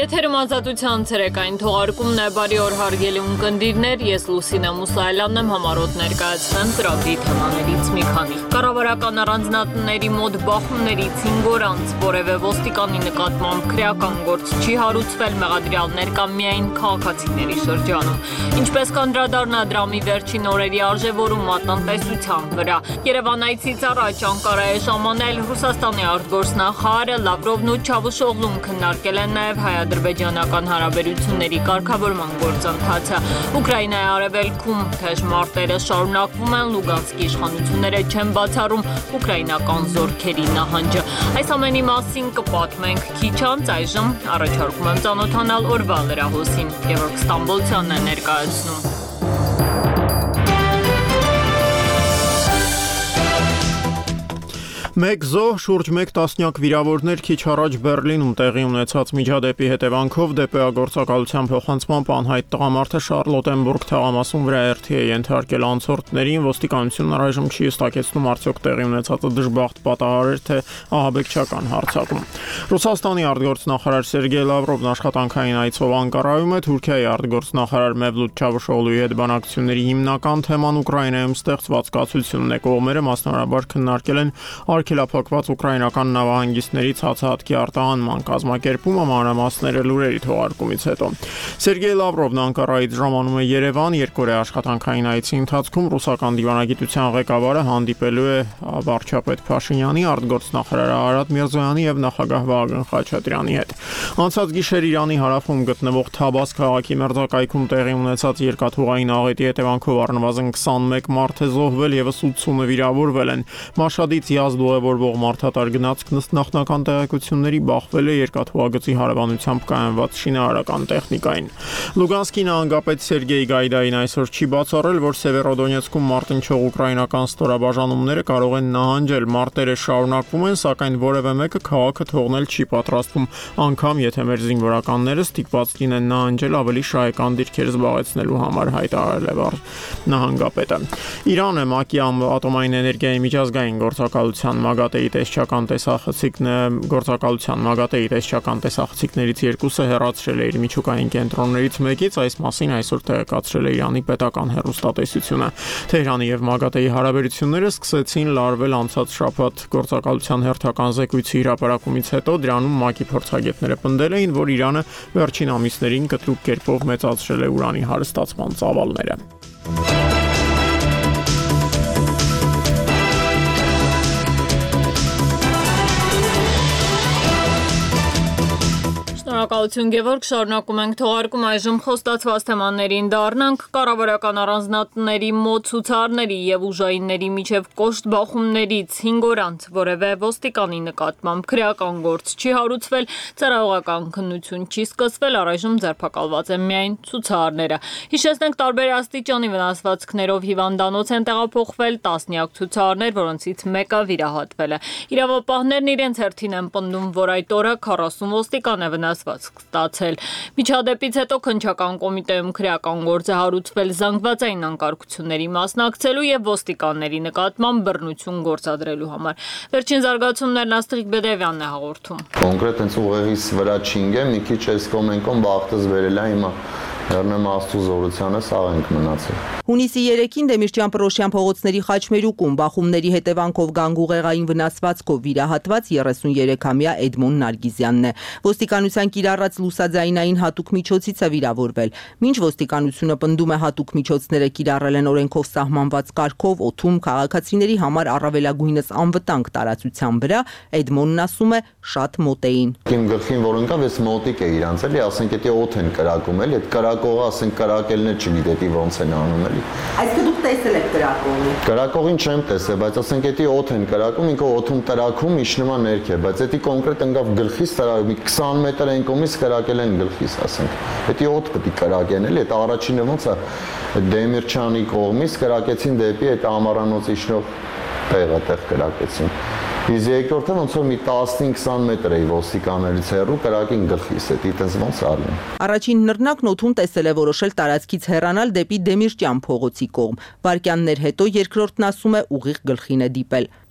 Եթերում ազատության ցերեկային թողարկումն է, բարի օր հարգելի ունկնդիրներ, ես Լուսինե Մուսայելյանն եմ, համառոտ ներկայացնեմ ծրագրի թեմաներից մի քանի։ Կառավարական առանձնատների մոտ բախումներից 5 օր անց որևէ ոստիկանի նկատմամբ քրեական գործ չի հարուցվել, մեղադրյալներ կամ միայն քաղաքացիների շրջանում։ Ինչպես կանդրադառնա դրամի վերջին օրերի արժևորում տնտեսության վրա։ Երևանայցից առաջ Անկարա է ժամանել Ռուսաստանի արտգործնախարար Լավրովն ու Չավուշօղլուն քննարկել են նաև հայ-ադրբեջանական հարաբերությունների կարգավորման գործընթացը։ Ուկրաինայի արևելքում թեժ մարտերը շարունակվում են, Լուգանսկի իշխանությունները չեն բացառում ուկրաինական զորքերի նահանջը։ Այս ամենի մասին կպատմենք քիչ անց, այժմ առաջարկում եմ ծանոթանալ օրվա լրահոսին։ Գևորգ Ստամբոլցյանն է ներկայացնում։ Մեկ զոհ, շուրջ 1 տասնյակ վիրավորներ քիչ առաջ Բեռլինում տեղի ունեցած միջադեպի հետևանքով դեպեագործակալության փոխանցմամբ անհայտ տղամարդը Շարլոտենբուրգ թաղամասում վրաերթի է ենթարկել անցորդներին, ոստիկանությունն առայժմ չի հստակեցնում արդյոք տեղի ունեցածը դժբախտ պատահար էր, թե ահաբեկչական հարձակում։ Ռուսաստանի արտգործնախարար Սերգեյ Լավրովն աշխատանքային այցով Անկարայում է, Թուրքիայի արտգործնախարար Մևլութ Չավուշօղլուի հետ բանակցությունների հիմնական թեման Ուկրաինայում ստեղծված կացությունն է, կողմերը մասնավորաբար քննարկել են արգելափակված ուկրաինական նավահանգիստներից հացահատքի արտահանման կազմակերպումը, մանրամասները լուրերի թողարկումից հետո։ Սերգեյ Լավրովն Անկարայից ժամանում է Երևան, երկօրյա աշխատանքային այցի ընթացքում ռուսական դիվանագիտության ղեկավարը հանդիպելու է վարչապետ Փաշինյանի, արտգործնախարար Արարատ Միրզոյանի եւ նախագահ Վահագն Խաչատրյանի հետ։ Անցած գիշեր Իրանի հարավում գտնվող Թաբաս քաղաքի մերձակայքում տեղի ունեցած երկաթուղային աղետի հետևանքով առնվազն 21 մարդ է զոհվել, եւս 80-ը վիրավորվել են։ Մաշհադից Յազդ ուղևորվող մարդատար գնացքն ըստ նախնական տեղեկությունների բախվել է երկաթուղագծի հարևանությամբ կայանված շինարարական տեխնիկային։ Լուգանսկի նահանգապետ Սերգեյ Գայդային այսօր չի բացառել, որ Սևերոդոնեցկում մարտնչող ուկրաինական ստորաբաժանումները կարող են նահանջել։ Մարտերը շարունակվում են, սակայն որևէ մեկը քաղաքը թողնել չի պատրաստվում, անգամ եթե մեր զինվորականները ստիպված լինեն նահանջել ավելի շահեկան դիրքեր զբաղեցնելու համար, հայտարարել է նահանգապետը։ Իրանը ՄԱԿ-ի ատոմային էներգիայի միջազգային գործակալության ՄԱԳԱՏԵ-ի տեսչական տեսախցիկներից երկուսը հեռացրել է իր միջուկային կենտրոններից մեկից, այս մասին այսօր տեղեկացրել է Իրանի պետական հեռուստատեսությունը։ Թեհրանի եւ ՄԱԳԱՏԵ-ի հարաբերությունները սկսեցին լարվել անցած շաբաթ գործակալության հերթական զեկույցի հրապարակումից հետո, դրանում ՄԱԿ-ի փորձագետները պնդել էին, որ Իրանը վերջին ամիսներին կտրուկ կերպով մեծացրել է ուրանի հարստացման ծավալները։ Շնորհակալություն Գևորգ, շարունակում ենք թողարկում, այժմ խոստացված թեմաներին դառնանք։ Կառավարական առանձնատների մոտ ցուցարների եւ ուժայինների միջև կոշտ բախումներից 5 օր անց որևէ ոստիկանի նկատմամբ քրեական գործ չի հարուցվել, ծառայողական քննություն չի սկսվել, առայժմ ձերբակալված են միայն ցուցարները։ Հիշեցնենք, տարբեր աստիճանի վնասվածքներով հիվանդանոց են տեղափոխվել տասնյակ ցուցարներ, որոնցից մեկը վիրահատվել է։ Իրավապահներն իրենց հերթին են պնդում, որ այդ օրը 40 ոստիկան է վնասված ստացել։ Միջադեպից հետո քննչական կոմիտեում քրեական գործ է հարուցվել զանգվածային անկարգությունների մասնակցելու եւ ոստիկանների նկատմամբ բռնություն գործադրելու համար։ Վերջին զարգացումներն Աստղիկ Բեդևյանն է հաղորդում։ Կոնկրետ հենց ուղեղիս վրա չինգեմ, մի քիչ էս կոմենկոն բախտս վերել է հիմա։ Հեռնեմ Աստծո զորությանը, սաղ ենք մնացել։ Հունիսի 3-ին Դեմիրճյան Պռոշյան փողոցների խաչմերուկում բախումների հետևանքով գանգուղեղային վնասվածքով վիրահատված 33-ամյա Էդմոն Նարգիզյանն է։ Ոստիկանության կիրառած լուսաձայնային հատուկ միջոցից է վիրավորվել։ Մինչ ոստիկանությունը պնդում է հատուկ միջոցները կիրառել են օրենքով սահմանված կարգով, օդում քաղաքացիների համար առավելագույնս անվտանգ տարածության վրա, Էդմոնն ասում է շատ մոտ էին։ Իմ գլխին որ ընկավ, ես մոտիկ է իրանց էլի, ասենք եթե օդ են կրակում էլի, այդ կրակողը ասենք կրակելն է չգիտի ոնց են անում էլի։ Այսինքն դուք տեսել եք կրակողին։ Կրակողին չեմ տեսել, բայց ասենք եթե օդ են կրակում, ինքը օդում տրակում իջնում է ներքև, բայց եթե կոնկրետ ընկավ գլխից տրակում, 20 մետր այն կողմից կրակել են գլխից, ասենք։ Եթե օդ պետք է կրակեն էլի, այդ առաջինը ոնց է Դեմիրճյանի կողմից կրակեցին դեպի այդ ամառանոց իջնող տեղը տեղ կրակեցին։ Իսկ երկրորդը ոնց որ մի 15-20 մետր էի ոստիկաններից հեռու կրակին գլխիս, այդպես ոնց արին։ Առաջին նռնակն օդում տեսել է որոշել տարածքից հեռանալ դեպի Դեմիրճյան փողոցի կողմ։ Վայրկյաններ հետո երկրորդն ասում է ուղիղ գլխին է դիպել։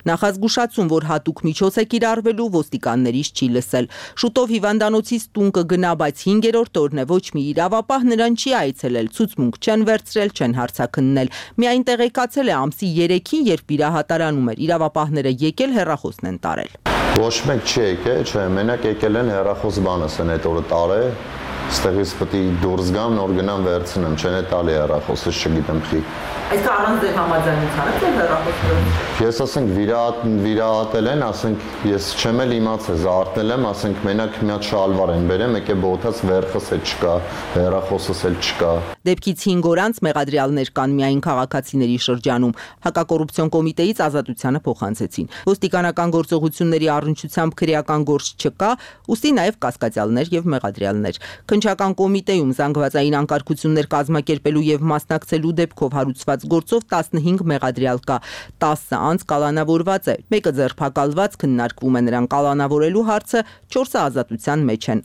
Նախազգուշացում, որ հատուկ միջոց է կիրառվելու, ոստիկաններից չի լսել։ Շուտով հիվանդանոցից տուն կգնա, բայց 5-րդ օրն է, ոչ մի իրավապահ նրան չի այցելել, ցուցմունք չեն վերցրել, չեն հարցաքննել։ Միայն տեղեկացել է ամսի 3-ին, երբ վիրահատարանում էր։ Իրավապահները եկել հեռախոսն են տարել։ Ոչ մեկ չի եկել, չէ, մենակ եկել են հեռախոս բանս են այդ օրը տարել, ստեղից պետք է դուրս գամ, նոր գնամ վերցնեմ, չեն է տալի հեռախոսը, չգիտեմ խի։ Այս առանց ձեր համաձայնության է հեռախոսը։ Ես ասենք վիրահատել են, ասենք ես չեմ էլ իմացել, զարթնել եմ, ասենք մենակ մի հատ շալվար են բերեմ, եկե բոթած վերխս էլ չկա, հեռախոսս էլ չկա։ Դեպքից 5 օր անց մեղադրյալներ կան միայն քաղաքացիների շրջանում։ Հակակոռուպցիոն կոմիտեից ազատությանը փոխանցեցին։ Ոստիկանական գործողությունների առնչությամբ քրեական գործ չկա, ուստի նաև կասկածյալներ եւ մեղադրյալներ։ Քննչական կոմիտեում զանգվածային անկարգություններ կազմակերպելու եւ մասնակցելու դեպքով հարուցված գործով 15 մեղադրյալ կա, 10 անց կալանավորված է, մեկը ձերբակալված, քննարկվում է նրան կալանավորելու հարցը, 4-ը ազատության մեջ են։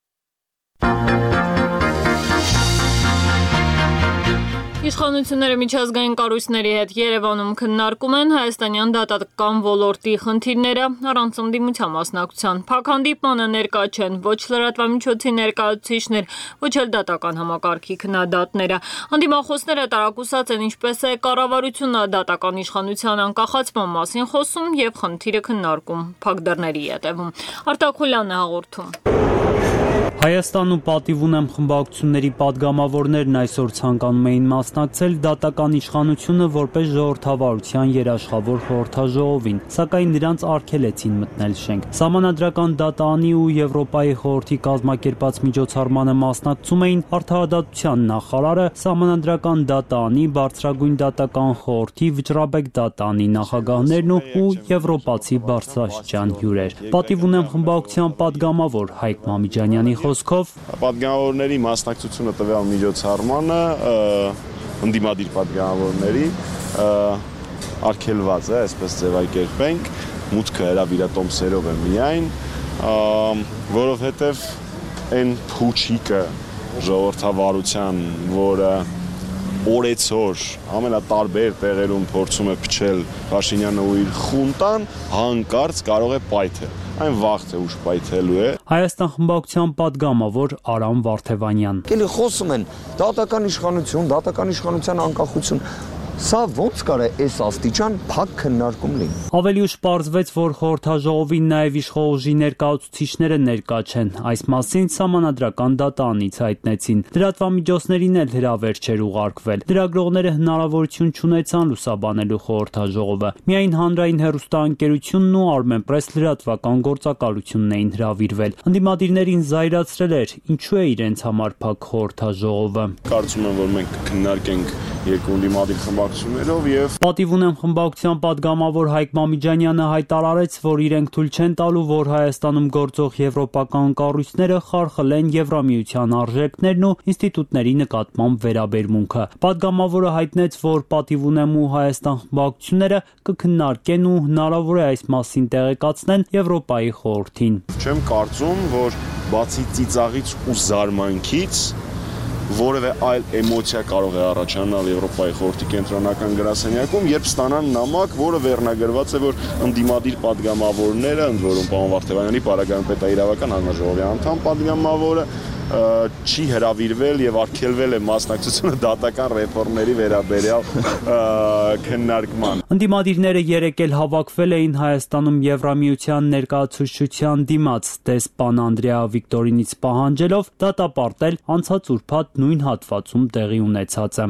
Իշխանությունները միջազգային կառույցների հետ Երևանում քննարկում են հայաստանյան դատական ոլորտի խնդիրները առանց ընդդիմության մասնակցության։ Փակ հանդիպմանը ներկա չեն ոչ լրատվամիջոցի ներկայացուցիչներ, ոչ էլ դատական համակարգի քննադատները։ Անդիմախոսները տարակուսած են, ինչպես է կառավարությունը դատական իշխանության անկախացման մասին խոսում եւ խնդիրը քննարկում փակ դռների ետևում։ Արտակ Խուլյանն է հաղորդում։ Հայաստանում պատիվ ունեմ խմբակցությունների падգամավորներն այսօր ցանկանում էին մասնակցել դատական իշխանությունը որպես ժողովրդավարության երաշխավոր խորհրդաժողովին, սակայն նրանց արգելեցին մտնել շենք։ Սահմանադրական դատարանի ու Եվրոպայի խորհրդի կազմակերպած միջոցառմանը մասնակցում էին Արդարադատության նախարարը, Սահմանադրական դատարանի, Բարձրագույն դատական խորհրդի, Վճռաբեկ դատարանի նախագահներն ու եվրոպացի բարձրաստիճան հյուրեր։ Պատիվ ունեմ խմբակցության падգամավոր Հայկ Մամիջանյանի խոսքով պատգամավորների մասնակցությունը տվյալ միջոցառմանը ընդդիմադիր պատգամավորների արգելված է, այսպես ձևակերպենք, մուտքը հրավիրատոմսերով է միայն, որովհետև այն փուչիկը ժողովրդավարության, որը օրեցօր ամենատարբեր տեղերում փորձում է փչել Փաշինյանը ու իր խունտան, հանկարծ կարող է պայթել։ Այն վաղ թե ուշ պայթելու է։ Հայաստան խմբակցության падգամավոր Արամ Վարդևանյան։ Կելի խոսում են դատական իշխանության անկախություն։ Սա ոնց կարա այս աստիճան փակ քննարկում լինի։ Ավելի ուշ պարզվեց, որ խորհրդաժողովին նաև իշխող ուժի ներկայացուցիչները ներկա չեն։ Այս մասին Սահմանադրական դատարանից հայտնեցին։ Լրատվամիջոցներին էլ հրավեր չէր ուղարկվել։ Լրագրողները հնարավորություն չունեցան լուսաբանելու խորհրդաժողովը։ Միայն հանրային հեռուստաընկերությունն ու Armenpress լրատվական գործակալությունն էին հրավիրվել։ Ընդդիմադիրներին զայրացրել էր, ինչու է իրենց համար փակ խորհրդաժողովը։ Կարծում եմ, որ մենք կքննարկենք երկու ընդդիմադիր խմբակցություններով եւ Պատիվ ունեմ խմբակցության падգամավոր Հայկ Մամիջանյանը հայտարարեց, որ իրենք թույլ չեն տալու, որ Հայաստանում գործող եվրոպական կառույցները խարխլեն Եվրամիության արժեքներն ու ինստիտուտների նկատմամբ վերաբերմունքը։ Падգամավորը հայտնեց, որ Պատիվ ունեմ ու Հայաստան խմբակցությունները կքննարկեն ու հնարավոր է այս մասին տեղեկացնեն Եվրոպայի խորհրդին։ Չեմ կարծում, որ բացի ծիծաղից ու զարմանքից որևէ այլ էմոցիա կարող է առաջանալ Եվրոպայի խորհրդի կենտրոնական գրասենյակում, երբ ստանան նամակ, որը վերնագրված է, որ ընդդիմադիր падգամավորները, ընդ որում պարոն Վարդևանյանի պարագայում պետաիրավական հանձնաժողովի անդամ падգամավորը չի հրավիրվել եւ արգելվել է մասնակցությունը դատական ռեֆորմների վերաբերյալ քննարկման։ Ընդդիմադիրները երեկ էլ հավաքվել էին Հայաստանում Եվրամիության ներկայացուցչության դիմաց դեսպան Անդրեա Վիկտորինից պահանջելով դատապարտել անցած ուրբաթ նույն հատվածում տեղի ունեցածը։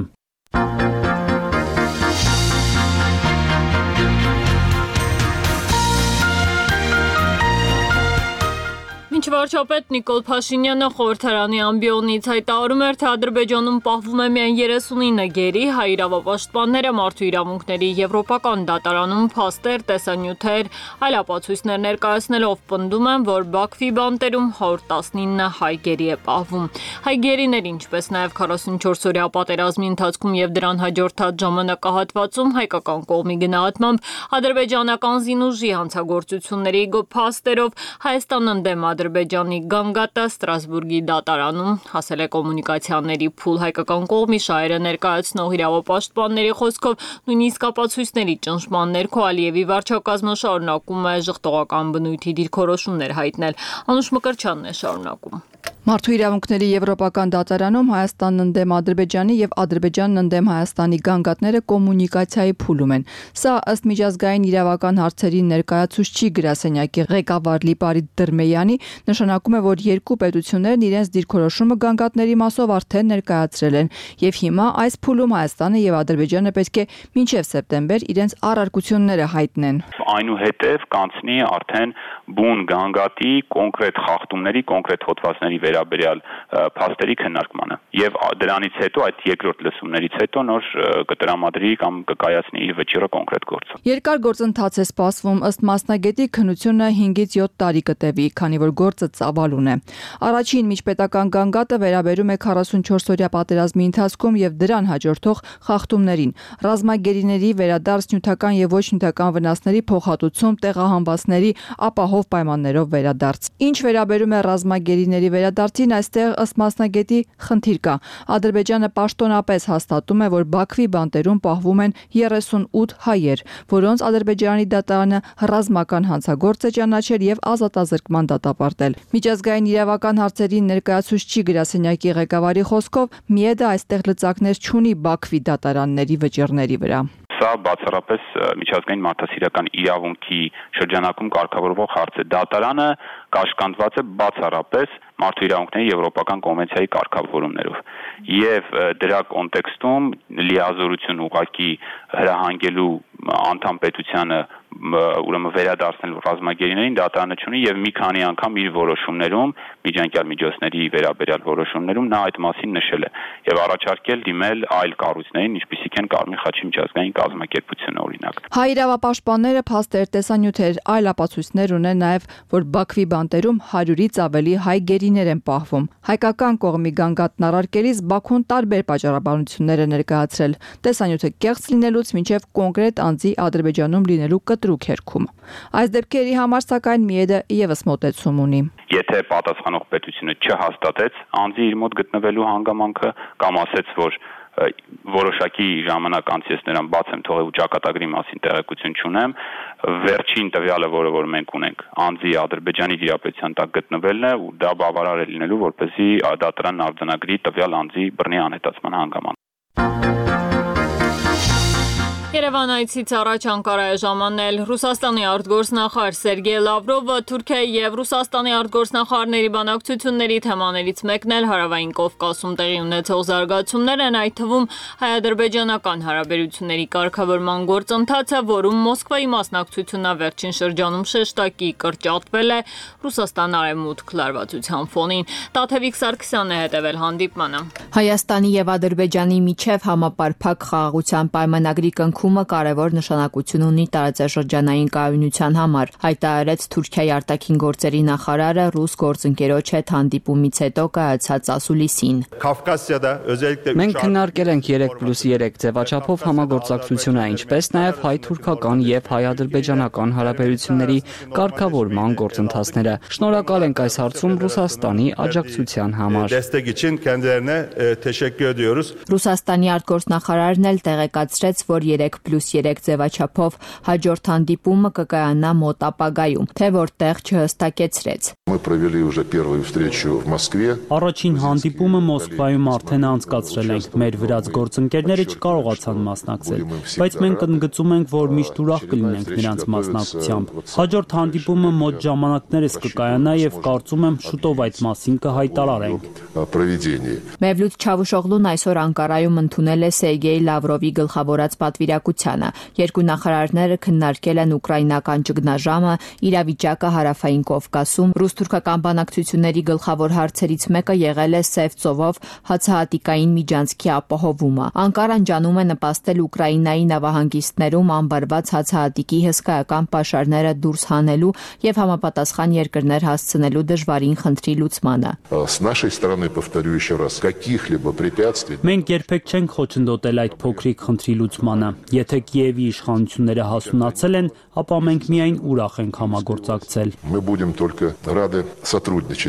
Մինչ վարչապետ Նիկոլ Փաշինյանը խորհրդարանի ամբիոնից հայտարարում էր, թե Ադրբեջանում պահվում է միայն 39 գերի, հայ իրավապաշտպանները մարդու իրավունքների եվրոպական դատարանում փաստեր, տեսանյութեր, այլ ապացույցներ ներկայացնելով պնդում են, որ Բաքվի բանտերում 119 հայ գերի է պահվում։ Հայ գերիներ, ինչպես նաև 44-օրյա պատերազմի ընթացքում եւ դրան հաջորդած ժամանակահատվածում հայկական կողմի գնահատմամբ ադրբեջանական զինուժի հանցագործությունների փաստերով Հայաստան ընդդեմ Ադրբեջանի Գանգատը Ստրասբուրգի դատարանում հասել է կոմունիկացիաների փուլ հայկական կողմի շահերը ներկայացնող իրավապաշտպանների խոսքով նույնիսկ ապացույցների ճնշման ներքո Ալիևի վարչակազմը շարունակում է ժխտողական բնույթի դիրքորոշումներ հայտնել։ Անուշ Մկրտչյանն է շարունակում։ Մարդու իրավունքների եվրոպական դատարանում Հայաստանն ընդդեմ Ադրբեջանի եւ Ադրբեջանն ընդդեմ Հայաստանի գանգատները կոմունիկացիայի փուլում են։ Սա ըստ միջազգային իրավական հարցերի ներկայացուցչի գրասենյակի ղեկավար Լիպարիտ Դրմեյանի նշանակում է, որ երկու պետություններն իրենց դիրքորոշումը գանգատների մասով արդեն ներկայացրել են եւ հիմա այս փուլում Հայաստանը եւ Ադրբեջանը պետք է մինչեւ սեպտեմբեր իրենց առարկությունները հայտնեն։ Այնուհետև կանցնի արդեն բուն գանգատի կոնկրետ խախտումների, կոնկրետ հոդվածների վերաբերյալ փաստերի քննարկմանը եւ դրանից հետո այդ երկրորդ լսումներից հետո նոր կտրամադրի կամ կկայացնի իր վճիռը կոնկրետ գործը։ Երկար գործընթաց է սպասվում, ըստ մասնագետի քննությունը 5-ից 7 տարի կտևի, քանի որ գործը ծավալուն է։ Առաջին միջպետական գանգատը վերաբերում է 44-օրյա պատերազմի ընթացքում եւ դրան հաջորդող խախտումներին, ռազմագերիների վերադարձ, նյութական եւ ոչ նյութական վնասների փոխհատուցում, տեղահանվածների ապահով պայմաններով վերադարձ։ Ինչ վերաբերում է ռազմագերիների վերադարձին, այստեղ ըստ մասնագետի խնդիր կա։ Ադրբեջանը պաշտոնապես հաստատում է, որ Բաքվի բանտերում պահվում են 38 հայեր, որոնց Ադրբեջանի դատարանը ռազմական հանցագործ է ճանաչել եւ ազատազրկման դատապարտել։ Միջազգային իրավական հարցերի ներկայացուցչի գրասենյակի ղեկավարի խոսքով ՄԻԵԴ-ը այստեղ լծակներ չունի Բաքվի դատարանների վճիռների վրա։ Սա բացառապես միջազգային մարդասիրական իրավունքի շրջանակում կարգավորվող հարց է։ Դատարանը կաշկանդված է բացառապես մարդու իրավունքների եվրոպական կոնվենցիայի կարգավորումներով եւ դրա կոնտեքստում լիազորություն ուղղակի հրահանգելու անդամ պետությանը ուրեմն վերադարձնել ռազմագերիներին դատարանը չունի եւ մի քանի անգամ իր որոշումներում միջանկյալ միջոցների վերաբերյալ որոշումներում նա այդ մասին նշել է եւ առաջարկել դիմել այլ կառույցներին, ինչպիսիք են Կարմիր խաչի միջազգային կազմակերպությունը օրինակ։ Հայ իրավապաշտպանները փաստեր, տեսանյութեր, այլ ապացույցներ ունեն նաեւ, որ Բաքվի բանտերում 100-ից ավելի հայ գերիներ են պահվում։ Հայկական կողմի գանգատն առարկելիս Բաքուն տարբեր պատճառաբանություններ է ներկայացրել՝ տեսանյութը կեղծ լինելուց մինչև կոնկրետ անձի Ադրբեջանում լինելու կտրուկ հերքում։ Այս դեպքերի համար սակայն ՄԻԵԴ-ը եւս մոտեցում ունի։ Եթե պատասխանող պետությունը չհաստատեց անձի իր մոտ գտնվելու հանգամանքը կամ ասեց, որ որոշակի ժամանակ անց ես նրան բաց եմ թողել ու ճակատագրի մասին տեղեկություն չունեմ, վերջին տվյալը, որ մենք ունենք, անձի Ադրբեջանի դիապետության տակ գտնվելն է ու դա բավարար է լինելու, որպեսզի դատարանն արձանագրի տվյալ անձի բռնի անհետացման հանգամանք։ Երևան այցից առաջ Անկարա է ժամանել Ռուսաստանի արտգործնախարար Սերգեյ Լավրովը, Թուրքիայի եւ Ռուսաստանի արտգործնախարարների բանակցությունների թեմաներից մեկն էլ Հարավային Կովկասում տեղի ունեցող զարգացումներ են, այդ թվում հայ-ադրբեջանական հարաբերությունների կարգավորման գործընթացը, որում Մոսկվայի մասնակցությունը վերջին շրջանում շեշտակի կրճատվել է Ռուսաստան արևմուտք լարվածության ֆոնին։ Տաթևիկ Սարգսյանն է հետևել հանդիպմանը։ Հայաստանի եւ Ադրբեջանի միջև համապարփակ խաղաղության պայմանագրի կնքումը կարևոր նշանակություն ունի տարածաշրջանային կայունության համար, հայտարարեց Թուրքիայի արտաքին գործերի նախարարը ռուս գործընկերոջ հետ հանդիպումից հետո կայացած ասուլիսին։ Մենք քննարկել ենք 3+3 ձևաչափով համագործակցությունը, ինչպես նաև հայ-թուրքական եւ հայ-ադրբեջանական հարաբերությունների կարգավորման գործընթացները։ Շնորհակալ ենք այս հարցում Ռուսաստանի աջակցության համար։ Ռուսաստանի արտգործնախարարն էլ տեղեկացրեց, որ 3+3 ձևաչափով հաջորդ հանդիպումը կկայանա մոտ ապագայում, թե որտեղ չհստակեցրեց։ Առաջին հանդիպումը Մոսկվայում արդեն անցկացրել ենք, մեր վրաց գործընկերները չկարողացան մասնակցել, բայց մենք ընդգծում ենք, որ միշտ ուրախ կլինենք նրանց մասնակցությամբ։ Հաջորդ հանդիպումը մոտ ժամանակներս կկայանա եւ կարծում եմ շուտով այդ մասին կհայտարարենք։ Մևլութ Չավուշօղլուն այսօր Անկարայում ընդունել է Սերգեյ Լավրովի գլխավորած պատվիրակությանը։ Երկու նախարարները քննարկել են ուկրաինական ճգնաժամը, իրավիճակը Հարավային Կովկասում։ Ռուս-թուրքական բանակցությունների գլխավոր հարցերից մեկը եղել է Սև ծովով հացահատիկային միջանցքի ապահովումը։ Անկարան ջանում է նպաստել Ուկրաինայի նավահանգիստներում ամբարված հացահատիկի հսկայական պաշարները դուրս հանելու եւ համապատասխան երկրներ հասցնելու դժվարին խնդրի լուծմանը։ Մենք երբեք չենք խոչընդոտել այդ փոքրիկ խնդրի լուծմանը։ Եթե Կիևի իշխանությունները հասունացել են, ապա մենք միայն ուրախ ենք համագործակցել։ Мы будем только рады сотрудничать.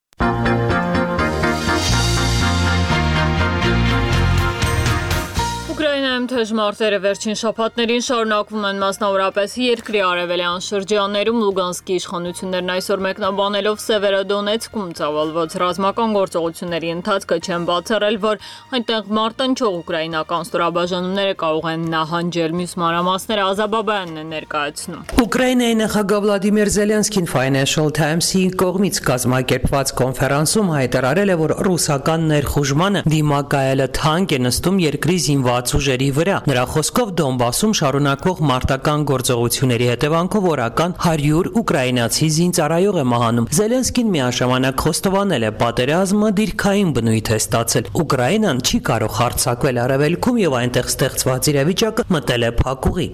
Ուկրաինայում թեժ մարտերը վերջին շաբաթներին շարունակվում են մասնավորապես երկրի արևելյան շրջաններում Լուգանսկի իշխանություններն այսօր մեկնաբանելով Սևերոդոնեցկում ծավալված ռազմական գործողությունների ընթացքը չեն բացառել, որ այնտեղ մարտնչող ուկրաինական ստորաբաժանումները կարող են նահանջել։ Մյուս մանրամասները Ազաբաբյանն է ներկայացնում։ Ուկրաինայի նախագահ Վլադիմիր Զելենսկին Financial Times-ի կողմից կազմակերպված կոնֆերանսում հայտարարել է, որ ռուսական ներխուժմանը դիմակայելը թանկ է նստում երկրի զինված ուժերի վրա։ Նրա խոսքով Դոնբասում շարունակվող մարտական գործողությունների հետևանքով օրական 100 ուկրաինացի զինծառայող է մահանում։ Զելենսկին միաժամանակ խոստովանել է, պատերազմը դիրքային բնույթ է ստացել։ Ուկրաինան չի կարող հարձակվել արևելքում եւ այնտեղ ստեղծված իրավիճակը մտել է փակուղի։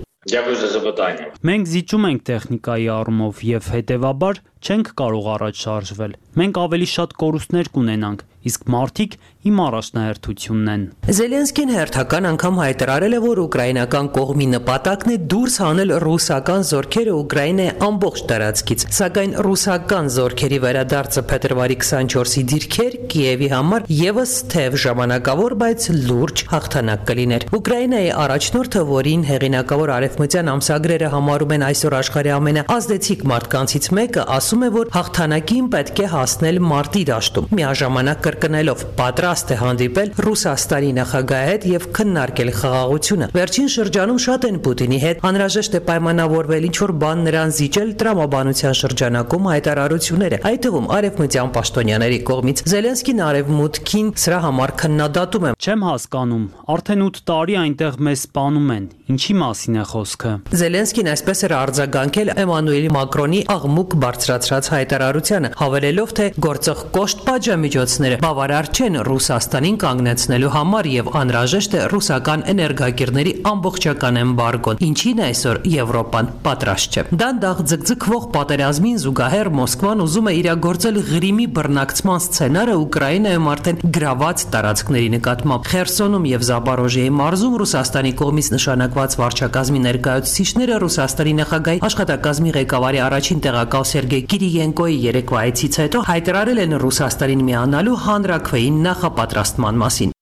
Մենք զիջում ենք տեխնիկայի առումով եւ հետեւաբար չենք կարող առաջ շարժվել։ Մենք ավելի շատ կորուստներ կունենանք, իսկ մարդիկ իմ առաջնահերթությունն են։ Զելենսկին հերթական անգամ հայտարարել է, որ ուկրաինական կողմի նպատակն է դուրս հանել ռուսական զորքերը Ուկրաինայի ամբողջ տարածքից, սակայն ռուսական զորքերի վերադարձը փետրվարի 24-ի դիրքեր Կիևի համար եւս թեև ժամանակավոր, բայց լուրջ հաղթանակ կլիներ։ Ուկրաինայի առաջնորդը, որին հեղինակավոր արևմտյան ամսագրերը համարում են այսօր աշխարհի ամենաազդեցիկ մարդկանցից մեկը, ասում է, որ հաղթանակին պետք է հասնել մարտի դաշտում։ Միաժամանակ կրկնելով պատրաստ է հանդիպել Ռուսաստանի նախագահի հետ եւ քննարկել խաղաղությունը։ Վերջին շրջանում շատ են Պուտինի հետ անհրաժեշտ է պայմանավորվել ինչ-որ բան նրան զիջել տրամաբանության շրջանակում հայտարարությունները, այդ թվում արևմտյան պաշտոնյաների կողմից։ Զելենսկին արևմուտքին սրա համար քննադատում է։ Չեմ հասկանում, արդեն 8 տարի այնտեղ մեզ սպանում են։ Ինչի մասին է խոսքը։ Զելենսկին այսպես էր արձագանքել Էմանուել Մակրոնի աղմուկ բարձրացրած հայտարարությանը, հավելելով, թե գործող կոշտ պատժամիջոցները բավարար չեն Ռուսաստանին կանգնեցնելու համար եւ անհրաժեշտ է ռուսական էներգակիրների ամբողջական էմբարգոն, ինչին այսօր Եվրոպան պատրաստ չէ։ Դանդաղ ձգձգվող պատերազմին զուգահեռ Մոսկվան ուզում է իրագործել Ղրիմի բռնակցման սցենարը Ուկրաինայում արդեն գրաված տարածքների նկատմամբ։ Խերսոնում եւ Զապորոժիայի մարզում Ռուսաստանի կողմից նշանակված վարչակազմի ներկայացուցիչները Ռուսաստանի նախագահի աշխատակազմի ղեկավարի առաջին տեղակալ Սերգեյ Կիրիենկոյի երեկվա այցից հետո հայտարարել են Ռուսաստանին միանալու հանրաքվեին նախապատրաստման մասին։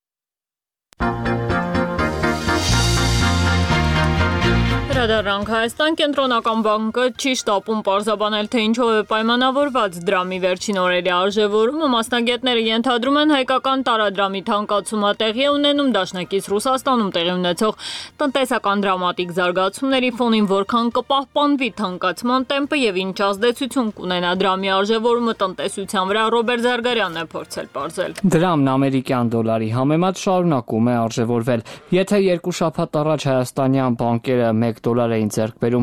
Վերադառնանք Հայաստան կենտրոնական բանկը չի շտապում պարզաբանել, թե ինչով է պայմանավորված դրամի վերջին օրերի արժևորումը։ Մասնագետները ենթադրում են հայկական տարադրամի թանկացումը տեղի է ունենում դաշնակից Ռուսաստանում տեղի ունեցող տնտեսական դրամատիկ զարգացումների ֆոնին, որքան կպահպանվի թանկացման տեմպը եւ ինչ ազդեցություն կունենա դրամի արժևորումը տնտեսության վրա, Ռոբերտ Զարգարյանն է փորձել պարզել։ Դրամն ամերիկյան դոլարի համեմատ շարունակում է արժևորվել։ Եթե 2 շաբաթ առաջ հայաստանյան բանկերը 1 դոլար էին ձեռք բերում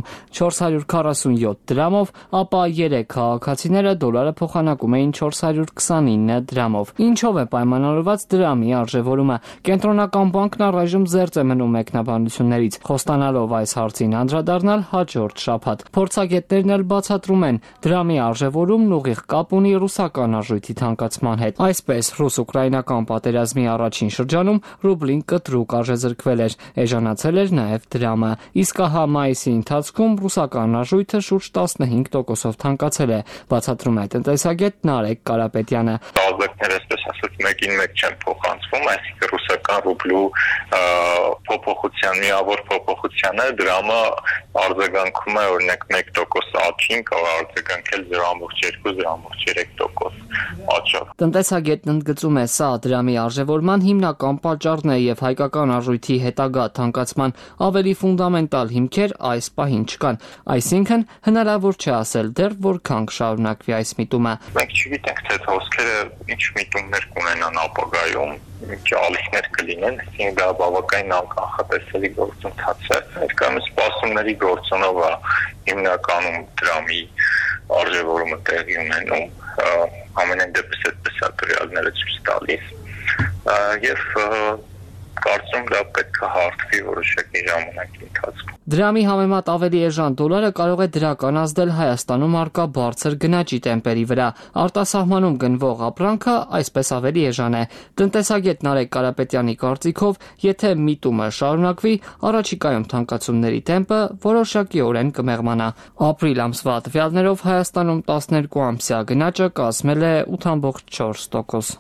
447 դրամով, ապա 3 քաղաքացիները դոլարը փոխանակում էին 429 դրամով։ Ինչով է պայմանավորված դրամի արժևորումը։ Կենտրոնական բանկն առայժմ զերծ է մնում մեկնաբանություններից, խոստանալով այս հարցին անդրադառնալ հաջորդ շաբաթ։ Փորձագետներն էլ բացատրում են, դրամի արժևորումն ուղիղ կապ ունի ռուսական արժույթի թանկացման հետ։ Այսպես, ռուս-ուկրաինական պատերազմի առաջին շրջանում ռուբլին կտրուկ արժեզրկվել էր, էժանացել էր նաև դրամը, իսկ մայիսի ընթացքում ռուսական արժույթը շուրջ 15%-ով թանկացել է, բացատրում է տնտեսագետ Նարեկ Կարապետյանը։ Ազդակները, այսպես ասած, մեկին մեկ չեն փոխանցվում, այսինքն ռուսական ռուբլու փոփոխության միավոր փոփոխությանը դրամը արձագանքում է օրինակ 1% աճին, կարող արձագանքել 0.2, 0.3% աճով։ Տնտեսագետն ընդգծում է, սա դրամի արժևորման հիմնական պատճառն է եւ հայկական արժույթի հետագա թանկացման ավելի ֆունդամենտալ հիմքեր այս պահին չկան, այսինքն հնարավոր չէ ասել դեռ որքան կշարունակվի այս միտումը։ Մենք չգիտենք, թե հոսքերը ինչ միտումներ կունենան ապագայում, ինչ ալիքներ կլինեն, այսինքն դա բավականին անկանխատեսելի գործընթաց է։ Ներկայումս սպասումների գործոնով է հիմնականում դրամի արժևորումը տեղի ունենում, ամենայն դեպս այդպես է տվյալները ցույց տալիս, եւ կարծում դա պետք է հարթվի որոշակի ժամանակի ընթացքում։ Դրամի համեմատ ավելի էժան դոլարը կարող է դրականացնել Հայաստանում առկա բարձր գնաճի տեմպերի վրա։ Արտասահմանում գնվող ապրանքը այսպես ավելի էժան է։ Տնտեսագետ Նարեկ Կարապետյանի կարծիքով, եթե միտումը շարունակվի, առաջիկայում թանկացումների տեմպը որոշակիորեն կմեղմանա։ Ապրիլ ամսվա տվյալներով Հայաստանում 12 ամսյա գնաճը կազմել է 8.4%։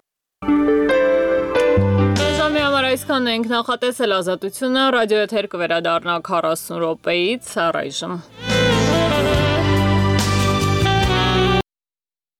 Այսքան ենք նախատեսել Ազատությունը, ռադիոեթեր կվերադառնա 40 րոպեից առայժմ։